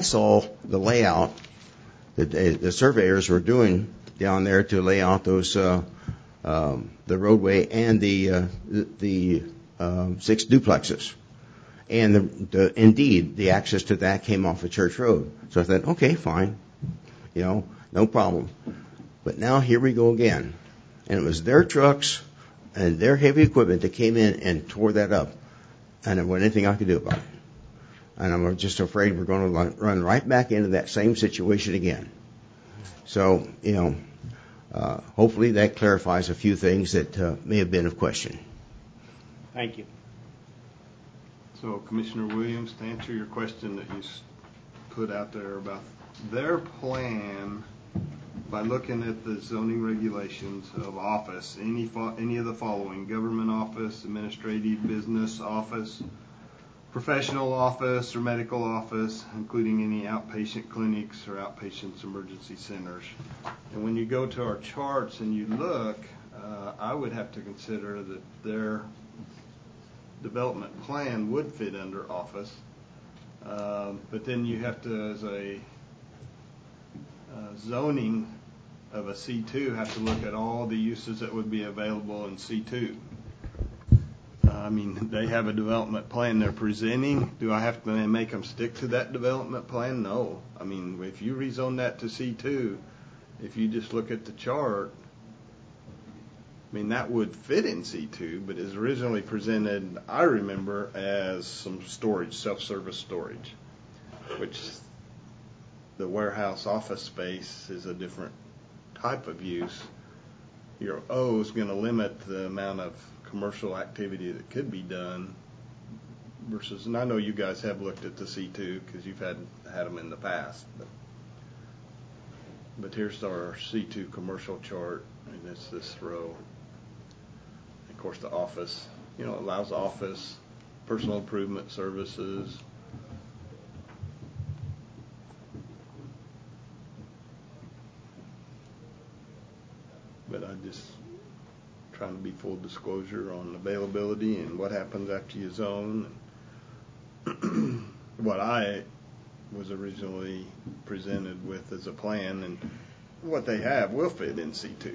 saw the layout that the surveyors were doing down there to lay out those the roadway and the 6 duplexes. And indeed, the access to that came off of Church Road. So I thought, okay, fine, no problem. But now here we go again. And it was their trucks and their heavy equipment that came in and tore that up. And there wasn't anything I could do about it. And I'm just afraid we're going to run right back into that same situation again. So, hopefully that clarifies a few things that may have been of question. Thank you. So, Commissioner Williams, to answer your question that you put out there about their plan, by looking at the zoning regulations of office, any of the following: government office, administrative business office, professional office, or medical office, including any outpatient clinics or outpatient emergency centers. And when you go to our charts and you look, I would have to consider that their development plan would fit under office, but then you have to, as a zoning of a C2, have to look at all the uses that would be available in C2. I mean, they have a development plan they're presenting. Do I have to make them stick to that development plan? No. I mean, if you rezone that to C2, if you just look at the chart, I mean, that would fit in C2, but is originally presented, I remember, as some storage, self-service storage, which the warehouse office space is a different type of use. Your O is going to limit the amount of commercial activity that could be done versus, and I know you guys have looked at the C2 because you've had them in the past, but here's our C2 commercial chart, and it's this row. Of course, the office, allows office, personal improvement services, but I just trying to be full disclosure on availability and what happens after you zone. What I was originally presented with as a plan, and what they have will fit in C2.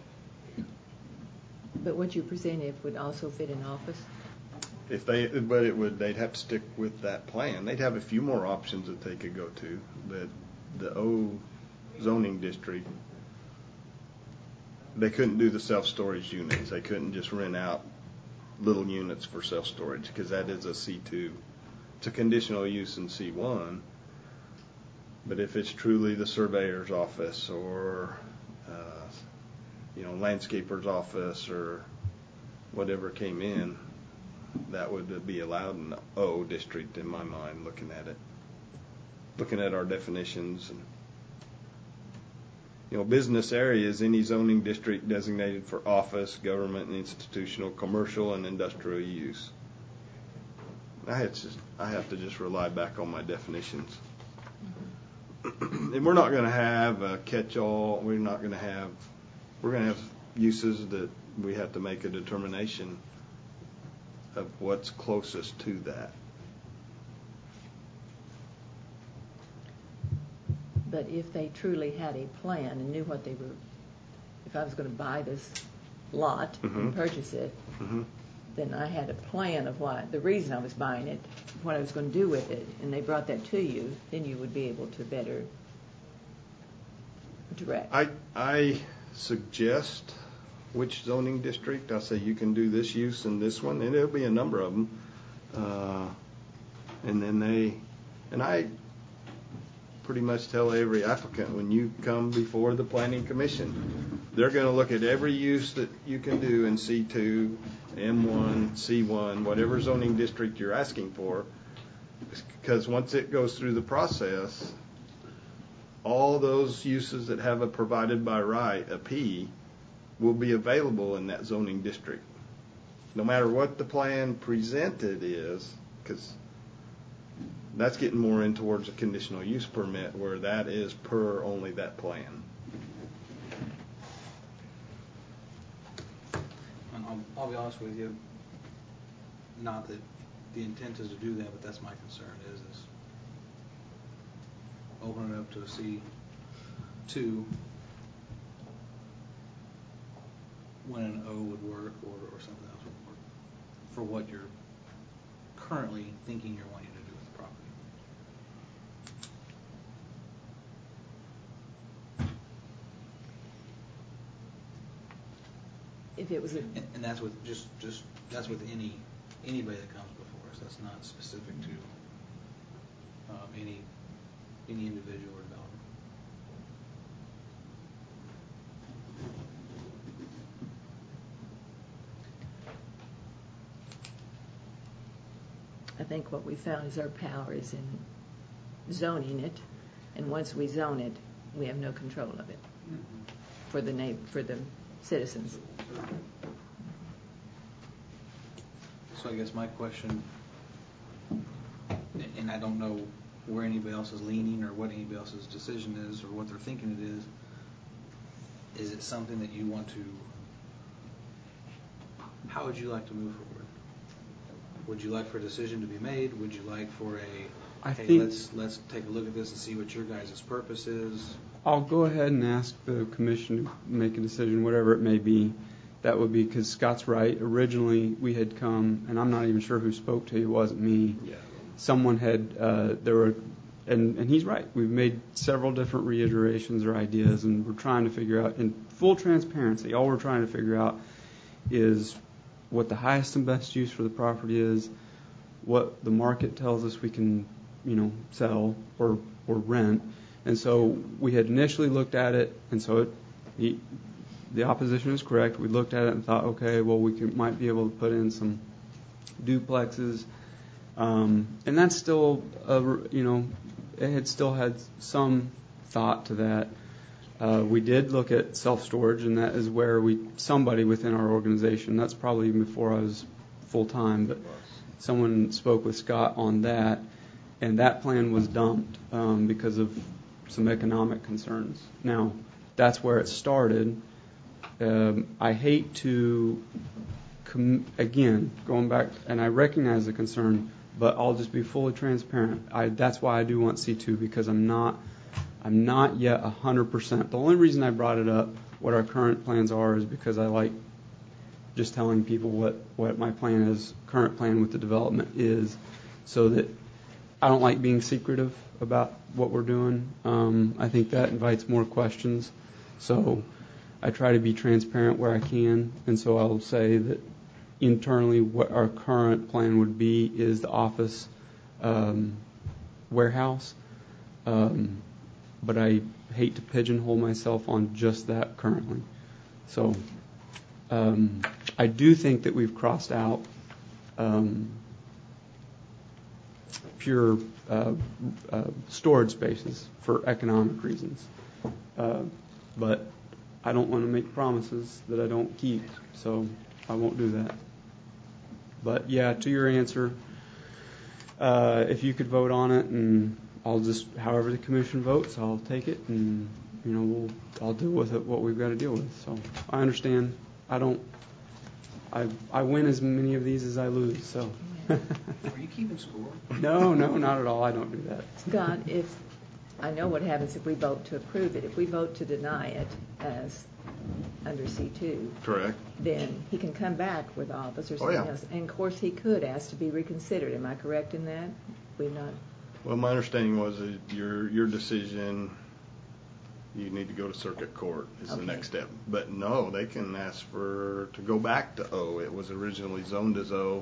But what you presented would also fit in office? They'd have to stick with that plan. They'd have a few more options that they could go to, but the O zoning district, they couldn't do the self-storage units. They couldn't just rent out little units for self-storage because that is a C2. It's a conditional use in C1. But if it's truly the surveyor's office or landscaper's office or whatever came in, that would be allowed in the O district in my mind, looking at our definitions. And business areas, any zoning district designated for office, government, and institutional, commercial, and industrial use. I have to just rely back on my definitions. And we're not going to have a catch-all. We're going to have uses that we have to make a determination of what's closest to that. But if they truly had a plan and knew what they were, if I was going to buy this lot and purchase it, then I had a plan of the reason I was buying it, what I was going to do with it, and they brought that to you, then you would be able to better direct. I suggest which zoning district. I say you can do this use and this one, and there'll be a number of them. And I pretty much tell every applicant, when you come before the Planning Commission, they're going to look at every use that you can do in C2, M1, C1, whatever zoning district you're asking for, because once it goes through the process, all those uses that have a provided by right, a P, will be available in that zoning district. No matter what the plan presented is, because that's getting more in towards a conditional use permit where that is per only that plan. And I'll be honest with you, not that the intent is to do that, but that's my concern is open it up to a C2 when an O would work or something else would work for what you're currently thinking you're wanting to do with the property. If it was a, And that's with just that's with anybody that comes before us. That's not specific to any individual or developer. I think what we found is our power is in zoning it, and once we zone it, we have no control of it for the citizens. So I guess my question, and I don't know where anybody else is leaning or what anybody else's decision is or what they're thinking it is it something that you want to, how would you like to move forward? Would you like for a decision to be made? Would you like for let's take a look at this and see what your guys' purpose is? I'll go ahead and ask the commission to make a decision, whatever it may be. That would be, because Scott's right. Originally, we had come, and I'm not even sure who spoke to you. It wasn't me. Yeah. Someone had, and he's right. We've made several different reiterations or ideas, and we're trying to figure out, in full transparency, all we're trying to figure out is what the highest and best use for the property is, what the market tells us we can, sell or rent. And so we had initially looked at it, and so the opposition is correct. We looked at it and thought, okay, well, might be able to put in some duplexes, and that's still, it had still had some thought to that. We did look at self-storage, and that is where somebody within our organization, that's probably even before I was full-time, but someone spoke with Scott on that, and that plan was dumped because of some economic concerns. Now, that's where it started. I hate to, again, going back, and I recognize the concern, but I'll just be fully transparent. That's why I do want C2, because I'm not yet 100%. The only reason I brought it up, what our current plans are, is because I like just telling people what my plan is, current plan with the development is, so that I don't like being secretive about what we're doing. I think that invites more questions. So I try to be transparent where I can, and so I'll say that internally what our current plan would be is the office warehouse. But I hate to pigeonhole myself on just that currently. So I do think that we've crossed out pure storage spaces for economic reasons. But I don't want to make promises that I don't keep, so I won't do that. But yeah, to your answer, if you could vote on it, and I'll just, however the commission votes, I'll take it, and I'll deal with it, what we've got to deal with. So I understand. I win as many of these as I lose. So. Are you keeping score? No, not at all. I don't do that. Scott, I know what happens if we vote to approve it. If we vote to deny it as under C2, Correct. then he can come back with office or something else. And of course he could ask to be reconsidered. Am I correct in that? We've not. Well, my understanding was that your decision, you need to go to circuit court is the next step. But no, they can ask to go back to O. It was originally zoned as O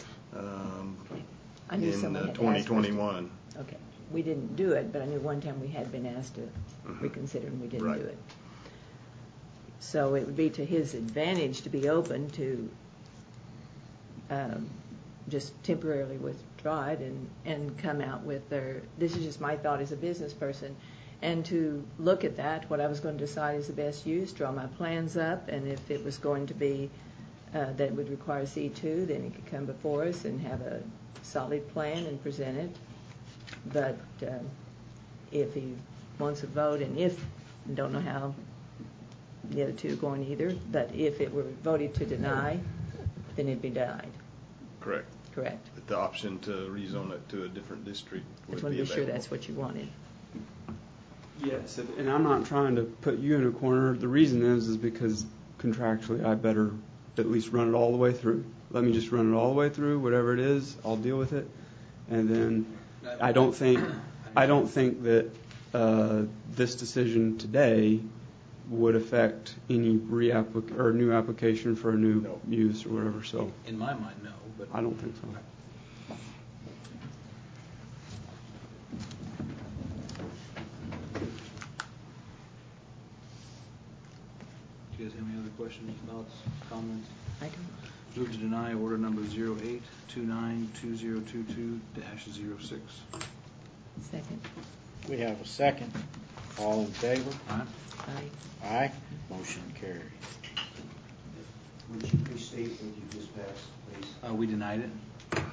I knew in someone had 2021. Okay. We didn't do it, but I knew one time we had been asked to reconsider, and we didn't do it. So it would be to his advantage to be open to just temporarily withdraw it and come out with this is just my thought as a business person, and to look at that, what I was going to decide is the best use, draw my plans up, and if it was going to be that it would require C2, then he could come before us and have a solid plan and present it. But if he wants a vote, and don't know how the other two are going either, but if it were voted to deny, then it'd be denied. Correct. Correct. But the option to rezone it to a different district I would just want be to be sure available. that's what you wanted. Yes, and I'm not trying to put you in a corner. The reason is because contractually I better at least run it all the way through. Let me just run it all the way through, whatever it is, I'll deal with it. And then I don't think that this decision today would affect any new application for a new use or whatever. So In my mind, no, but I don't think so. Do you guys have any other questions, thoughts, comments? I don't. Move to deny order number 08292022-06. Second. We have a second. All in favor? Aye. Aye. Aye. Motion carries. Would you restate what you just passed, please? We denied it.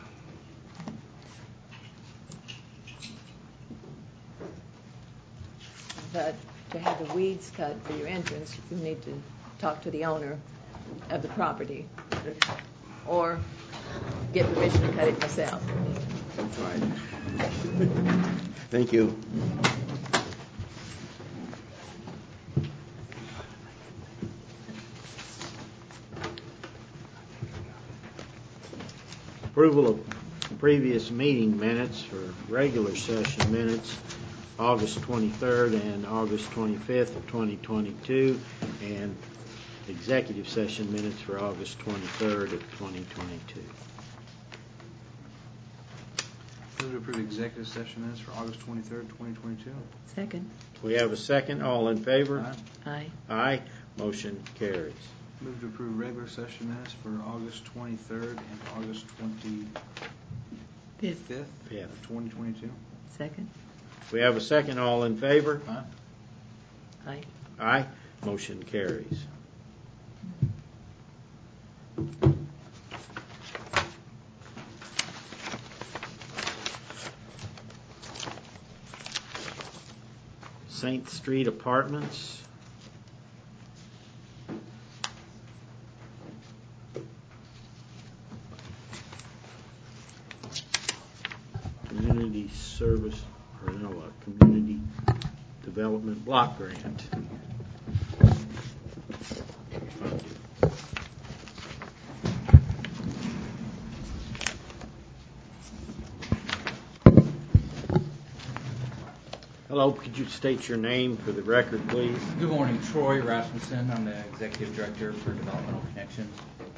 But to have the weeds cut for your entrance, you need to talk to the owner of the property or get permission to cut it myself. That's right. Thank you. Approval of previous meeting minutes for regular session minutes, August 23rd and August 25th of 2022, and executive session minutes for August 23rd of 2022. Move to approve executive session minutes for August 23rd, 2022. Second. We have a second. All in favor? Aye. Aye. Aye. Motion carries. Move to approve regular session minutes for August 23rd and August 25th Fifth. of 2022. Second. We have a second. All in favor? Aye. Aye. Aye. Motion carries. Saint Street Apartments. Community Service, or no, a Community Development Block Grant. Hello, could you state your name for the record, please? Good morning, Troy Rasmussen. I'm the Executive Director for Developmental Connections.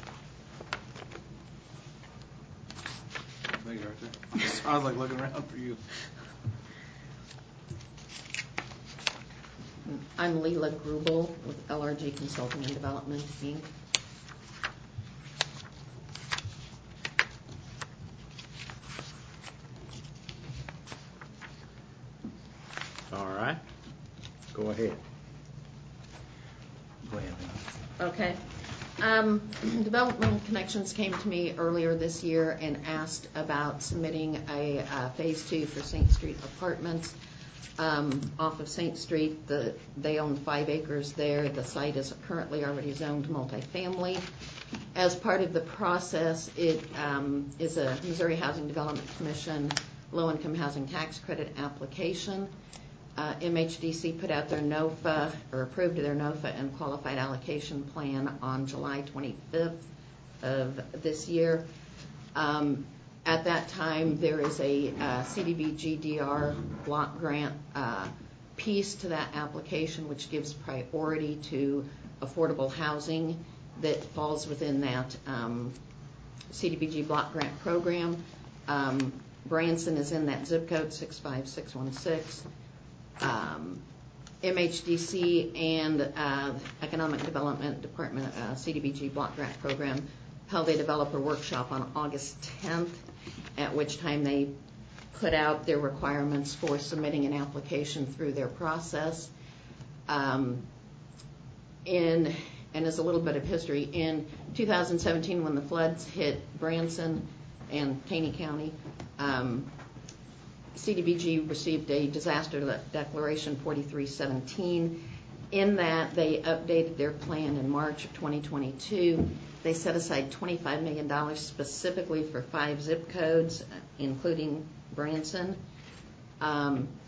Thank you, Arthur. I was like looking around for you. I'm Leila Grubel with LRG Consulting and Development, Inc. All right. Go ahead. Go ahead. Okay. Developmental Connections came to me earlier this year and asked about submitting a Phase 2 for Saint Street Apartments off of Saint Street. They own 5 acres there. The site is currently already zoned multifamily. As part of the process, it is a Missouri Housing Development Commission low-income housing tax credit application. MHDC put out their NOFA, or approved their NOFA and qualified allocation plan on July 25th of this year. At that time, there is a CDBG-DR block grant piece to that application, which gives priority to affordable housing that falls within that CDBG block grant program. Branson is in that zip code 65616. MHDC and Economic Development Department CDBG block grant program held a developer workshop on August 10th, at which time they put out their requirements for submitting an application through their process. And as a little bit of history, in 2017 when the floods hit Branson and Taney County, CDBG received a disaster declaration 4317. In that, they updated their plan in March of 2022. They set aside $25 million specifically for 5 zip codes, including Branson.